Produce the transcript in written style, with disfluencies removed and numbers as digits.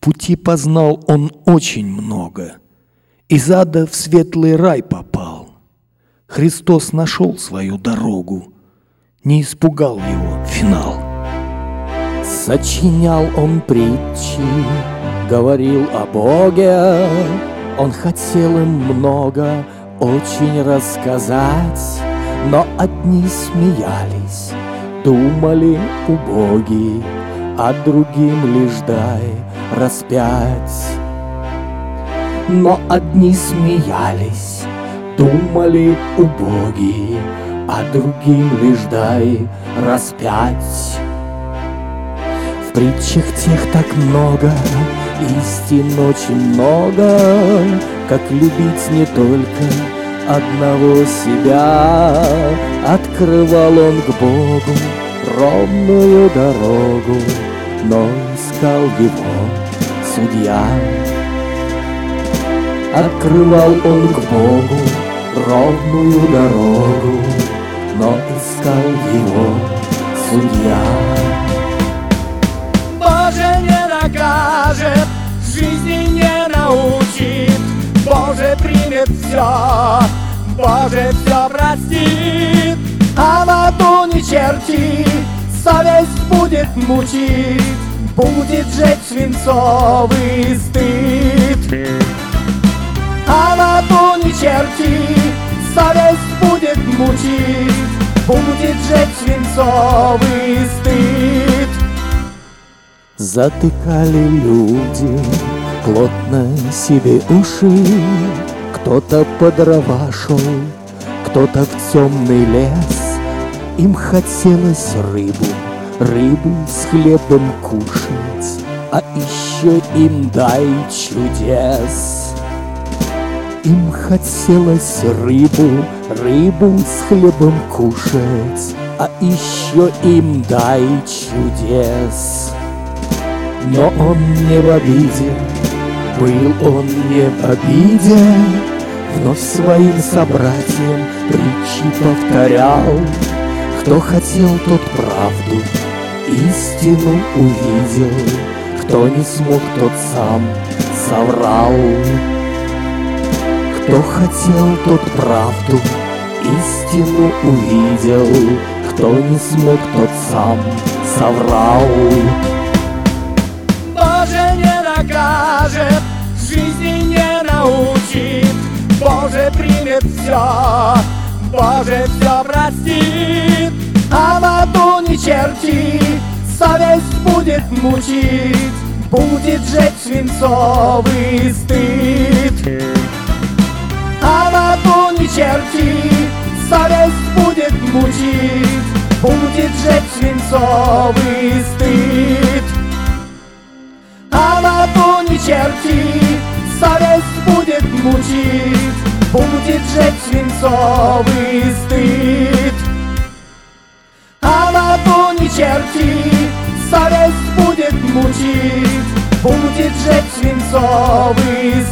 пути познал он очень много. Из ада в светлый рай попал. Христос нашел свою дорогу, не испугал его финал. Сочинял он притчи, говорил о Боге. Он хотел им много очень рассказать, но одни смеялись, думали убоги, а другим лишь дай распять. Но одни смеялись, думали убоги, а другим лишь дай распять. В притчах тех так много, истин очень много, как любить не только одного себя. Открывал он к Богу ровную дорогу, но искал его судья. Открывал он к Богу ровную дорогу, но искал его судья. Боже не накажет, жизни не научит, Боже примет все, Боже все простит, а в аду не черти, совесть будет мучить, будет жечь свинцовый стыд. А в аду не черти, совесть будет мучить, будет жечь свинцовый стыд. Затыкали люди плотно себе уши, кто-то по дрова шел, кто-то в темный лес. Им хотелось рыбу с хлебом кушать, а еще им дай чудес. Им хотелось рыбу с хлебом кушать, а еще им дай чудес. Но он не в обиде, был он не в обиде, вновь своим собратьям притчи повторял. Кто хотел, тот правду, истину увидел, кто не смог, тот сам соврал. Кто хотел, тот правду, истину увидел, кто не смог, тот сам соврал. Боже не накажет, жизни не научит, Боже примет все, Боже все простит, а в аду не черти, совесть будет мучить, будет жечь свинцовый стыд. А в аду не черти, совесть будет мучить, будет жечь свинцовый стыд. А в аду не черти, совесть будет мучить, будет жечь свинцовый стыд. А в аду не черти, совесть будет мучить, будет жечь свинцовый